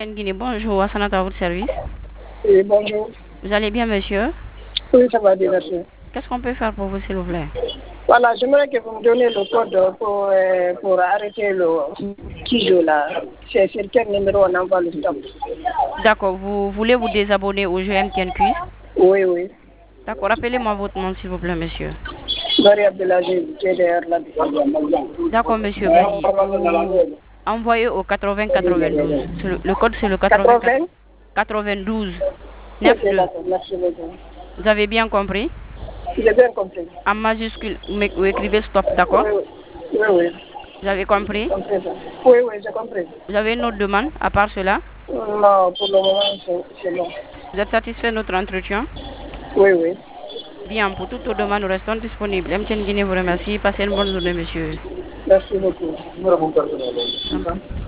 Guinée, bonjour, Assanata à votre service. Oui, bonjour. Vous allez bien, monsieur? Oui, ça va bien, merci. Qu'est-ce qu'on peut faire pour vous, s'il vous plaît? Voilà, j'aimerais que vous me donniez le code pour arrêter le Kijo là. C'est sur quel numéro on envoie le stop? D'accord, vous voulez vous désabonner au jeu MTN Quiz? Oui, oui. D'accord, rappelez-moi votre nom, s'il vous plaît, monsieur. Marie Abdelaziz, TDR là. D'accord, monsieur Bari, vous envoyez au 80 92. Le code, c'est le 80 80? 92 Ok, 92. d'accord, merci beaucoup. Vous avez bien compris? J'ai bien compris. En majuscule, vous écrivez stop, d'accord? Oui, oui. Oui, oui. Vous avez compris? J'ai compris ça. Oui, oui, j'ai compris. Vous avez une autre demande à part cela? Non, pour le moment, c'est bon. Vous êtes satisfait de notre entretien? Oui, oui. Bien, pour toutes vos demandes, nous restons disponibles. MTN Guinée vous remercie. Passez une bonne journée, monsieur. Merci beaucoup. Je vous en prie.